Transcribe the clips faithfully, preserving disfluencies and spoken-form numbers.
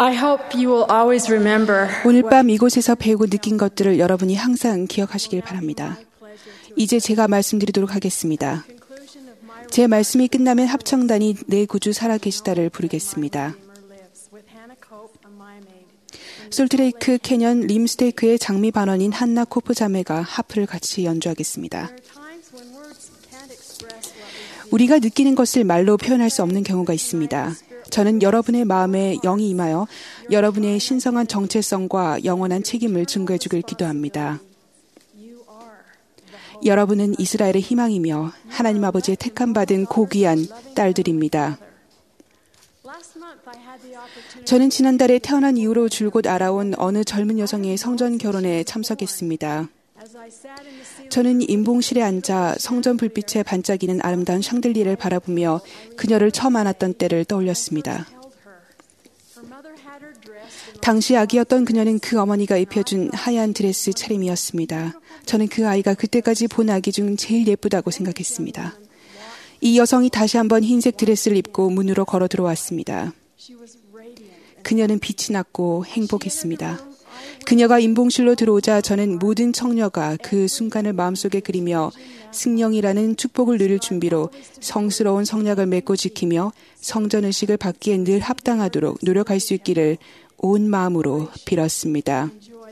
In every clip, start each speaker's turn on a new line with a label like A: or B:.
A: I hope you will always remember
B: 오늘 밤 이곳에서 배우고 느낀 것들을 여러분이 항상 기억하시길 바랍니다. 이제 제가 말씀드리도록 하겠습니다. 제 말씀이 끝나면 합창단이 내 구주 살아계시다를 부르겠습니다. 솔트레이크 캐년 림스테이크의 장미 반원인 한나 코프 자매가 하프를 같이 연주하겠습니다. 우리가 느끼는 것을 말로 표현할 수 없는 경우가 있습니다. 저는 여러분의 마음에 영이 임하여 여러분의 신성한 정체성과 영원한 책임을 증거해 주길 기도합니다. 여러분은 이스라엘의 희망이며 하나님 아버지의 택함 받은 고귀한 딸들입니다. 저는 지난달에 태어난 이후로 줄곧 알아온 어느 젊은 여성의 성전 결혼에 참석했습니다. 저는 임봉실에 앉아 성전 불빛에 반짝이는 아름다운 샹들리에를 바라보며 그녀를 처음 안았던 때를 떠올렸습니다. 당시 아기였던 그녀는 그 어머니가 입혀준 하얀 드레스 차림이었습니다. 저는 그 아이가 그때까지 본 아기 중 제일 예쁘다고 생각했습니다. 이 여성이 다시 한번 흰색 드레스를 입고 문으로 걸어 들어왔습니다. 그녀는 빛이 났고 행복했습니다. 그녀가 임봉실로 들어오자 저는 모든 청녀가 그 순간을 마음속에 그리며 승령이라는 축복을 누릴 준비로 성스러운 성약을 맺고 지키며 성전의식을 받기에 늘 합당하도록 노력할 수 있기를 온 마음으로 빌었습니다.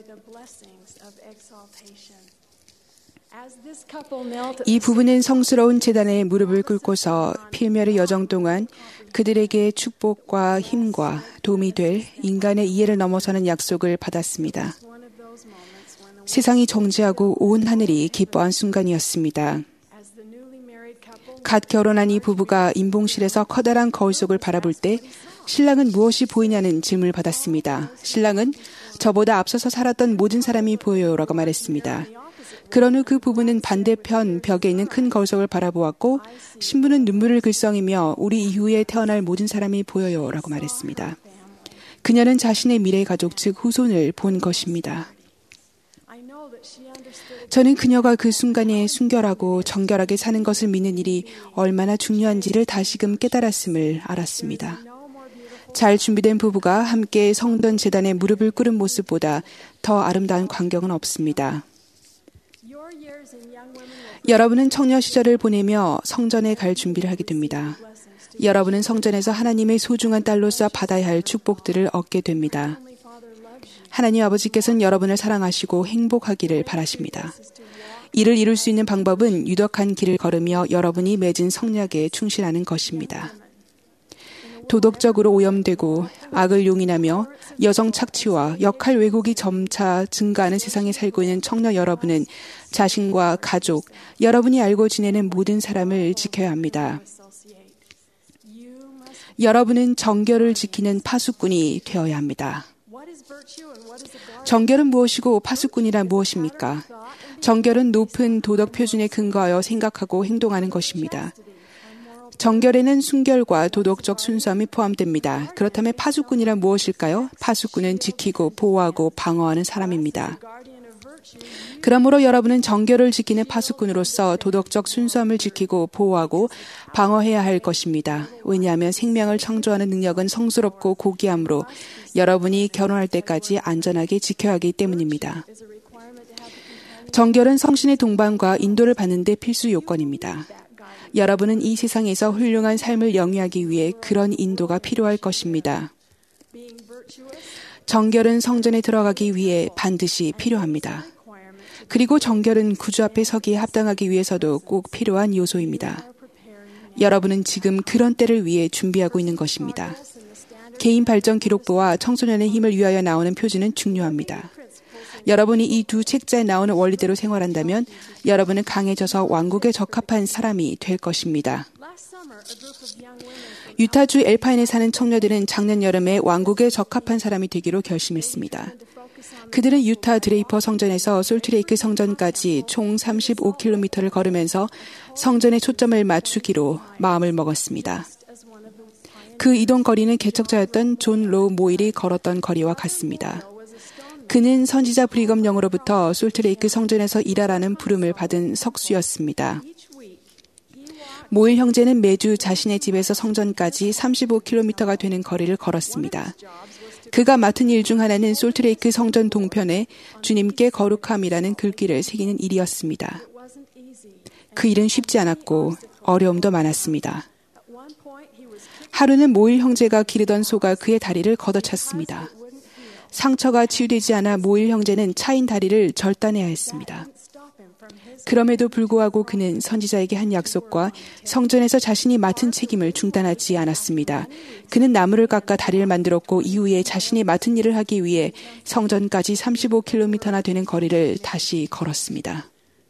B: 이 부부는 성스러운 제단에 무릎을 꿇고서 필멸의 여정 동안 그들에게 축복과 힘과 도움이 될 인간의 이해를 넘어서는 약속을 받았습니다. 세상이 정지하고 온 하늘이 기뻐한 순간이었습니다. 갓 결혼한 이 부부가 임봉실에서 커다란 거울 속을 바라볼 때 신랑은 무엇이 보이냐는 질문을 받았습니다. 신랑은 저보다 앞서서 살았던 모든 사람이 보여요라고 말했습니다. 그런 후 그 부부는 반대편 벽에 있는 큰 거울 속을 바라보았고 신부는 눈물을 글썽이며 우리 이후에 태어날 모든 사람이 보여요라고 말했습니다. 그녀는 자신의 미래 가족 즉 후손을 본 것입니다. 저는 그녀가 그 순간에 순결하고 정결하게 사는 것을 믿는 일이 얼마나 중요한지를 다시금 깨달았음을 알았습니다. 잘 준비된 부부가 함께 성전 제단에 무릎을 꿇은 모습보다 더 아름다운 광경은 없습니다. 여러분은 청년 시절을 보내며 성전에 갈 준비를 하게 됩니다. 여러분은 성전에서 하나님의 소중한 딸로서 받아야 할 축복들을 얻게 됩니다. 하나님 아버지께서는 여러분을 사랑하시고 행복하기를 바라십니다. 이를 이룰 수 있는 방법은 유덕한 길을 걸으며 여러분이 맺은 성약에 충실하는 것입니다. 도덕적으로 오염되고 악을 용인하며 여성 착취와 역할 왜곡이 점차 증가하는 세상에 살고 있는 청년 여러분은 자신과 가족, 여러분이 알고 지내는 모든 사람을 지켜야 합니다. 여러분은 정결을 지키는 파수꾼이 되어야 합니다. 정결은 무엇이고 파수꾼이란 무엇입니까? 정결은 높은 도덕 표준에 근거하여 생각하고 행동하는 것입니다. 정결에는 순결과 도덕적 순수함이 포함됩니다. 그렇다면 파수꾼이란 무엇일까요? 파수꾼은 지키고 보호하고 방어하는 사람입니다. 그러므로 여러분은 정결을 지키는 파수꾼으로서 도덕적 순수함을 지키고 보호하고 방어해야 할 것입니다. 왜냐하면 생명을 창조하는 능력은 성스럽고 고귀함으로 여러분이 결혼할 때까지 안전하게 지켜야 하기 때문입니다. 정결은 성신의 동반과 인도를 받는 데 필수 요건입니다. 여러분은 이 세상에서 훌륭한 삶을 영위하기 위해 그런 인도가 필요할 것입니다. 정결은 성전에 들어가기 위해 반드시 필요합니다. 그리고 정결은 구주 앞에 서기에 합당하기 위해서도 꼭 필요한 요소입니다. 여러분은 지금 그런 때를 위해 준비하고 있는 것입니다. 개인 발전 기록부와 청소년의 힘을 위하여 나오는 표지는 중요합니다. 여러분이 이 두 책자에 나오는 원리대로 생활한다면 여러분은 강해져서 왕국에 적합한 사람이 될 것입니다. 유타주 엘파인에 사는 청년들은 작년 여름에 왕국에 적합한 사람이 되기로 결심했습니다. 그들은 유타 드레이퍼 성전에서 솔트레이크 성전까지 총 삼십오 킬로미터를 걸으면서 성전에 초점을 맞추기로 마음을 먹었습니다. 그 이동 거리는 개척자였던 존 로우 모일이 걸었던 거리와 같습니다. 그는 선지자 브리검 영으로부터 솔트레이크 성전에서 일하라는 부름을 받은 석수였습니다. 모일 형제는 매주 자신의 집에서 성전까지 삼십오 킬로미터가 되는 거리를 걸었습니다. 그가 맡은 일 중 하나는 솔트레이크 성전 동편에 주님께 거룩함이라는 글귀를 새기는 일이었습니다. 그 일은 쉽지 않았고 어려움도 많았습니다. 하루는 모일 형제가 기르던 소가 그의 다리를 걷어찼습니다. 상처가 치유되지 않아 모일 형제는 차인 다리를 절단해야 했습니다. 그럼에도 불구하고 그는 선지자에게 한 약속과 성전에서 자신이 맡은 책임을 중단하지 않았습니다. 그는 나무를 깎아 다리를 만들었고 이후에 자신이 맡은 일을 하기 위해 성전까지 삼십오 킬로미터나 되는 거리를 다시 걸었습니다.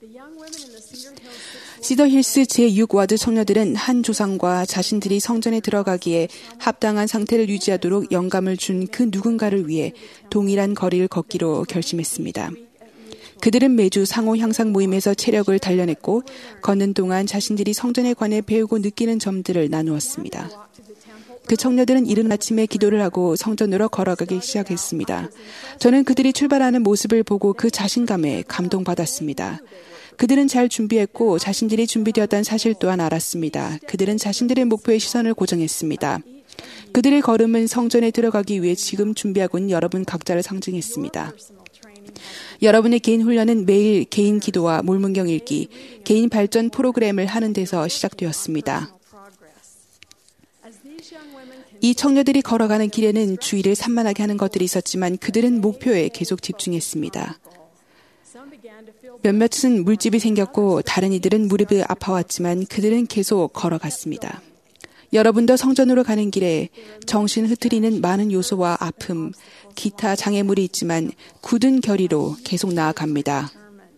B: 시더힐스 제육 와드 청년들은 한 조상과 자신들이 성전에 들어가기에 합당한 상태를 유지하도록 영감을 준 그 누군가를 위해 동일한 거리를 걷기로 결심했습니다. 그들은 매주 상호 향상 모임에서 체력을 단련했고 걷는 동안 자신들이 성전에 관해 배우고 느끼는 점들을 나누었습니다. 그 청년들은 이른 아침에 기도를 하고 성전으로 걸어가기 시작했습니다. 저는 그들이 출발하는 모습을 보고 그 자신감에 감동받았습니다. 그들은 잘 준비했고 자신들이 준비되었다는 사실 또한 알았습니다. 그들은 자신들의 목표에 시선을 고정했습니다. 그들의 걸음은 성전에 들어가기 위해 지금 준비하고 있는 여러분 각자를 상징했습니다. 여러분의 개인 훈련은 매일 개인 기도와 몰문경 읽기, 개인 발전 프로그램을 하는 데서 시작되었습니다. 이 청년들이 걸어가는 길에는 주의를 산만하게 하는 것들이 있었지만 그들은 목표에 계속 집중했습니다. 몇몇은 물집이 생겼고 다른 이들은 무릎이 아파왔지만 그들은 계속 걸어갔습니다. 여러분도 성전으로 가는 길에 정신 흐트리는 많은 요소와 아픔, 기타 장애물이 있지만 굳은 결의로 계속 나아갑니다.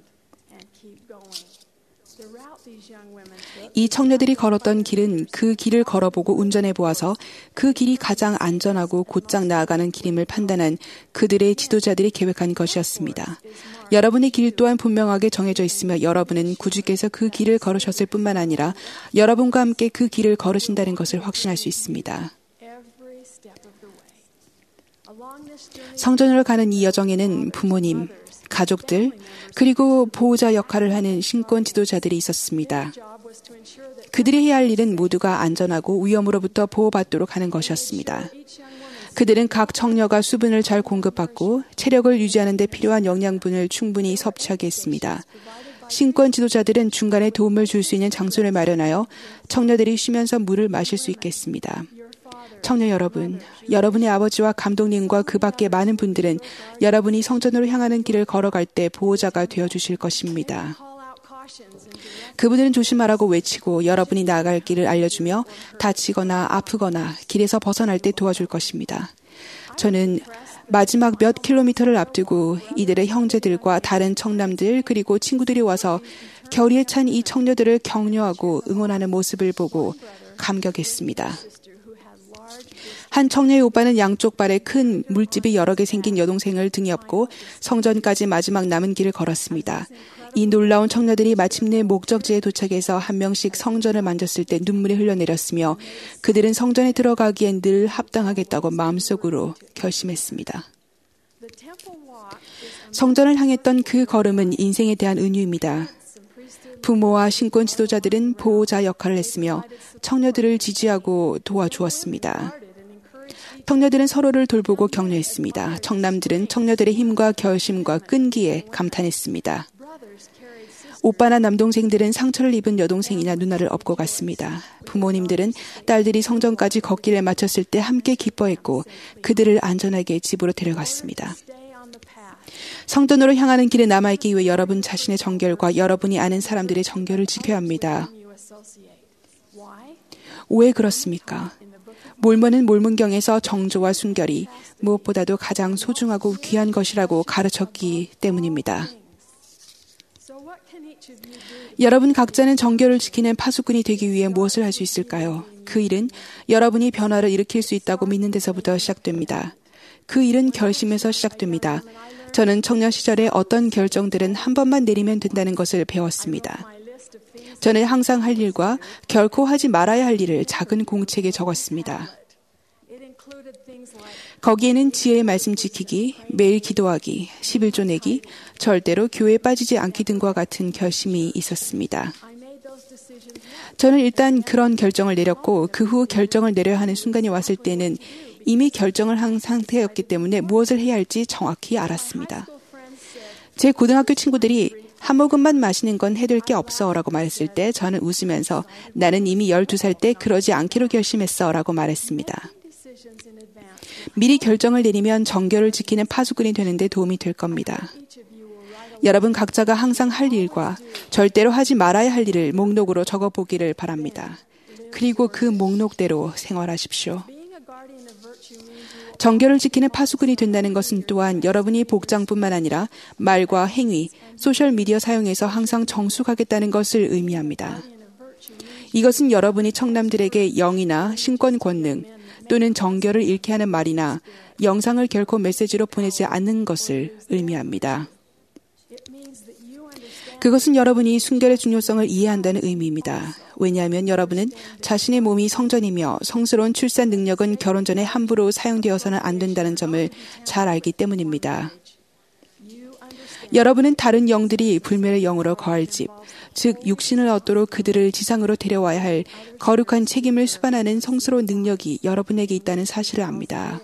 B: 이 청년들이 걸었던 길은 그 길을 걸어보고 운전해 보아서 그 길이 가장 안전하고 곧장 나아가는 길임을 판단한 그들의 지도자들이 계획한 것이었습니다. 여러분의 길 또한 분명하게 정해져 있으며 여러분은 구주께서 그 길을 걸으셨을 뿐만 아니라 여러분과 함께 그 길을 걸으신다는 것을 확신할 수 있습니다. 성전으로 가는 이 여정에는 부모님, 가족들, 그리고 보호자 역할을 하는 신권 지도자들이 있었습니다. 그들이 해야 할 일은 모두가 안전하고 위험으로부터 보호받도록 하는 것이었습니다. 그들은 각 청녀가 수분을 잘 공급받고 체력을 유지하는 데 필요한 영양분을 충분히 섭취하게 했습니다. 신권 지도자들은 중간에 도움을 줄 수 있는 장소를 마련하여 청녀들이 쉬면서 물을 마실 수 있게 했습니다. 청년 여러분, 여러분의 아버지와 감독님과 그 밖의 많은 분들은 여러분이 성전으로 향하는 길을 걸어갈 때 보호자가 되어주실 것입니다. 그분들은 조심하라고 외치고 여러분이 나아갈 길을 알려주며 다치거나 아프거나 길에서 벗어날 때 도와줄 것입니다. 저는 마지막 몇 킬로미터를 앞두고 이들의 형제들과 다른 청남들 그리고 친구들이 와서 결의에 찬 이 청녀들을 격려하고 응원하는 모습을 보고 감격했습니다. 한 청녀의 오빠는 양쪽 발에 큰 물집이 여러 개 생긴 여동생을 등에 업고 성전까지 마지막 남은 길을 걸었습니다. 이 놀라운 청녀들이 마침내 목적지에 도착해서 한 명씩 성전을 만졌을 때 눈물이 흘러내렸으며 그들은 성전에 들어가기엔 늘 합당하겠다고 마음속으로 결심했습니다. 성전을 향했던 그 걸음은 인생에 대한 은유입니다. 부모와 신권 지도자들은 보호자 역할을 했으며 청녀들을 지지하고 도와주었습니다. 청녀들은 서로를 돌보고 격려했습니다. 청남들은 청녀들의 힘과 결심과 끈기에 감탄했습니다. 오빠나 남동생들은 상처를 입은 여동생이나 누나를 업고 갔습니다. 부모님들은 딸들이 성전까지 걷기를 마쳤을 때 함께 기뻐했고 그들을 안전하게 집으로 데려갔습니다. 성전으로 향하는 길에 남아있기 위해 여러분 자신의 정결과 여러분이 아는 사람들의 정결을 지켜야 합니다. 왜 그렇습니까? 몰몬은 몰문경에서 정조와 순결이 무엇보다도 가장 소중하고 귀한 것이라고 가르쳤기 때문입니다. 여러분 각자는 정결을 지키는 파수꾼이 되기 위해 무엇을 할 수 있을까요? 그 일은 여러분이 변화를 일으킬 수 있다고 믿는 데서부터 시작됩니다. 그 일은 결심에서 시작됩니다. 저는 청년 시절에 어떤 결정들은 한 번만 내리면 된다는 것을 배웠습니다. 저는 항상 할 일과 결코 하지 말아야 할 일을 작은 공책에 적었습니다. 거기에는 지혜의 말씀 지키기, 매일 기도하기, 십일조 내기, 절대로 교회에 빠지지 않기 등과 같은 결심이 있었습니다. 저는 일단 그런 결정을 내렸고 그 후 결정을 내려야 하는 순간이 왔을 때는 이미 결정을 한 상태였기 때문에 무엇을 해야 할지 정확히 알았습니다. 제 고등학교 친구들이 한 모금만 마시는 건 해될 게 없어 라고 말했을 때 저는 웃으면서 나는 이미 열두 살 때 그러지 않기로 결심했어 라고 말했습니다. 미리 결정을 내리면 정결을 지키는 파수꾼이 되는 데 도움이 될 겁니다. 여러분 각자가 항상 할 일과 절대로 하지 말아야 할 일을 목록으로 적어보기를 바랍니다. 그리고 그 목록대로 생활하십시오. 정결을 지키는 파수꾼이 된다는 것은 또한 여러분이 복장뿐만 아니라 말과 행위, 소셜미디어 사용에서 항상 정숙하겠다는 것을 의미합니다. 이것은 여러분이 청남들에게 영이나 신권 권능 또는 정결을 잃게 하는 말이나 영상을 결코 메시지로 보내지 않는 것을 의미합니다. 그것은 여러분이 순결의 중요성을 이해한다는 의미입니다. 왜냐하면 여러분은 자신의 몸이 성전이며 성스러운 출산 능력은 결혼 전에 함부로 사용되어서는 안 된다는 점을 잘 알기 때문입니다. 여러분은 다른 영들이 불멸의 영으로 거할 집, 즉 육신을 얻도록 그들을 지상으로 데려와야 할 거룩한 책임을 수반하는 성스러운 능력이 여러분에게 있다는 사실을 압니다.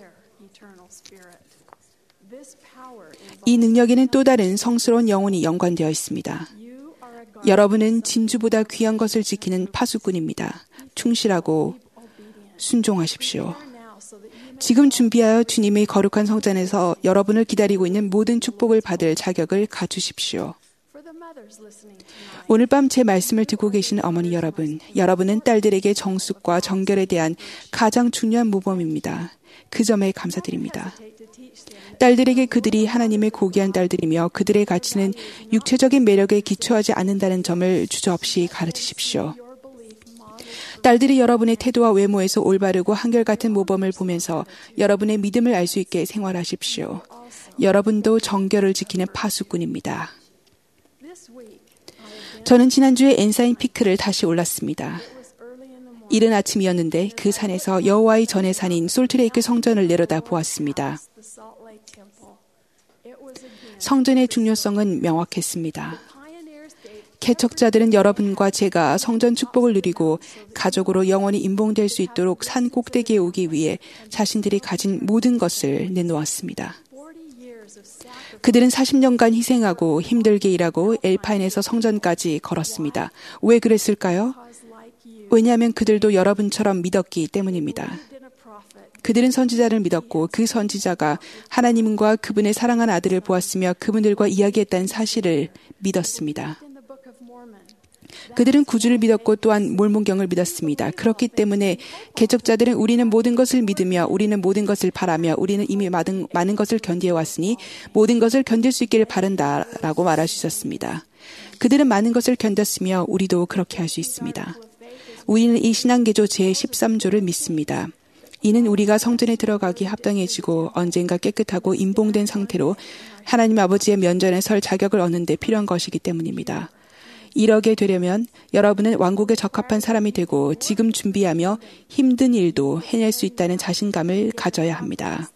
B: 이 능력에는 또 다른 성스러운 영혼이 연관되어 있습니다. 여러분은 진주보다 귀한 것을 지키는 파수꾼입니다. 충실하고 순종하십시오. 지금 준비하여 주님의 거룩한 성전에서 여러분을 기다리고 있는 모든 축복을 받을 자격을 갖추십시오. 오늘 밤 제 말씀을 듣고 계신 어머니 여러분, 여러분은 딸들에게 정숙과 정결에 대한 가장 중요한 모범입니다. 그 점에 감사드립니다. 딸들에게 그들이 하나님의 고귀한 딸들이며 그들의 가치는 육체적인 매력에 기초하지 않는다는 점을 주저없이 가르치십시오. 딸들이 여러분의 태도와 외모에서 올바르고 한결같은 모범을 보면서 여러분의 믿음을 알 수 있게 생활하십시오. 여러분도 정결을 지키는 파수꾼입니다. 저는 지난주에 엔사인 피크를 다시 올랐습니다. 이른 아침이었는데 그 산에서 여호와의 전의 산인 솔트레이크 성전을 내려다 보았습니다. 성전의 중요성은 명확했습니다. 개척자들은 여러분과 제가 성전 축복을 누리고 가족으로 영원히 임봉될 수 있도록 산 꼭대기에 오기 위해 자신들이 가진 모든 것을 내놓았습니다. 그들은 사십 년간 희생하고 힘들게 일하고 엘파인에서 성전까지 걸었습니다. 왜 그랬을까요? 왜냐하면 그들도 여러분처럼 믿었기 때문입니다. 그들은 선지자를 믿었고 그 선지자가 하나님과 그분의 사랑한 아들을 보았으며 그분들과 이야기했다는 사실을 믿었습니다. 그들은 구주를 믿었고 또한 몰몬경을 믿었습니다. 그렇기 때문에 개척자들은 우리는 모든 것을 믿으며 우리는 모든 것을 바라며 우리는 이미 많은, 많은 것을 견디어왔으니 모든 것을 견딜 수 있기를 바란다라고 말할 수 있었습니다. 그들은 많은 것을 견뎠으며 우리도 그렇게 할 수 있습니다. 우리는 이 신앙개조 제십삼 조를 믿습니다. 이는 우리가 성전에 들어가기 합당해지고 언젠가 깨끗하고 임봉된 상태로 하나님 아버지의 면전에 설 자격을 얻는 데 필요한 것이기 때문입니다. 이러게 되려면 여러분은 왕국에 적합한 사람이 되고 지금 준비하며 힘든 일도 해낼 수 있다는 자신감을 가져야 합니다.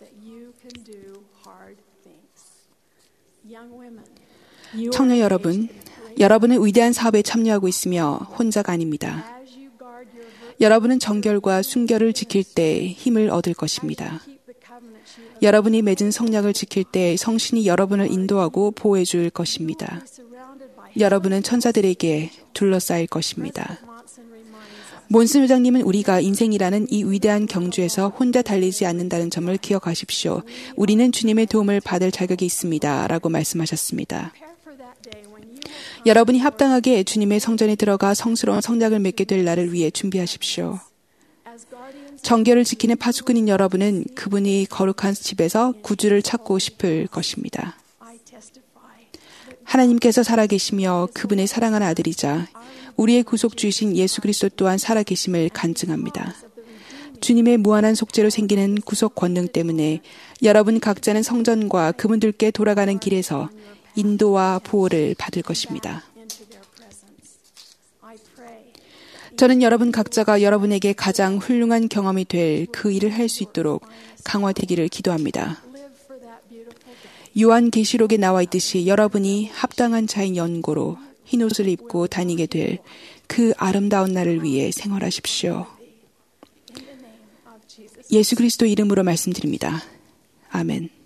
B: 청년 여러분, 여러분은 위대한 사업에 참여하고 있으며 혼자가 아닙니다. 여러분은 정결과 순결을 지킬 때 힘을 얻을 것입니다. 여러분이 맺은 성약을 지킬 때 성신이 여러분을 인도하고 보호해 줄 것입니다. 여러분은 천사들에게 둘러싸일 것입니다. 몬슨 회장님은 우리가 인생이라는 이 위대한 경주에서 혼자 달리지 않는다는 점을 기억하십시오. 우리는 주님의 도움을 받을 자격이 있습니다. 라고 말씀하셨습니다. 여러분이 합당하게 주님의 성전에 들어가 성스러운 성약을 맺게 될 날을 위해 준비하십시오. 정결을 지키는 파수꾼인 여러분은 그분이 거룩한 집에서 구주를 찾고 싶을 것입니다. 하나님께서 살아계시며 그분의 사랑하는 아들이자 우리의 구속주이신 예수 그리스도 또한 살아계심을 간증합니다. 주님의 무한한 속죄로 생기는 구속 권능 때문에 여러분 각자는 성전과 그분들께 돌아가는 길에서 인도와 보호를 받을 것입니다. 저는 여러분 각자가 여러분에게 가장 훌륭한 경험이 될 그 일을 할 수 있도록 강화되기를 기도합니다. 요한계시록에 나와 있듯이 여러분이 합당한 자인 연고로 흰옷을 입고 다니게 될 그 아름다운 날을 위해 생활하십시오. 예수 그리스도 이름으로 말씀드립니다. 아멘.